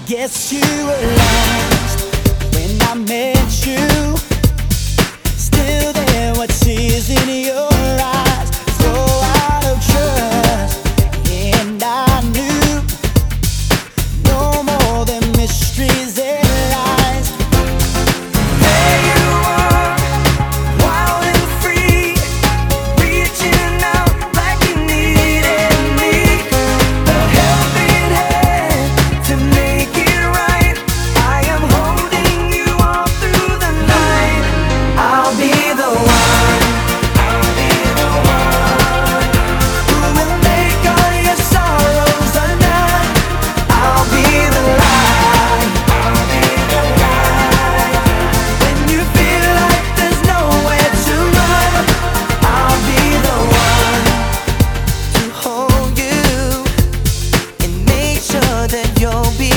Guess you were lost when I met you. Still there, what sees in your eyes, so out of trust. And I knew no more than mysteries and lies. There you are, wild and free, reaching out like you needed me. A helping hand to make it right. I am holding you all through the night. I'll be the one, I'll be the one who will make all your sorrows undone. I'll be the light, I'll be the light. When you feel like there's nowhere to run, I'll be the one to hold you and make sure that you'll be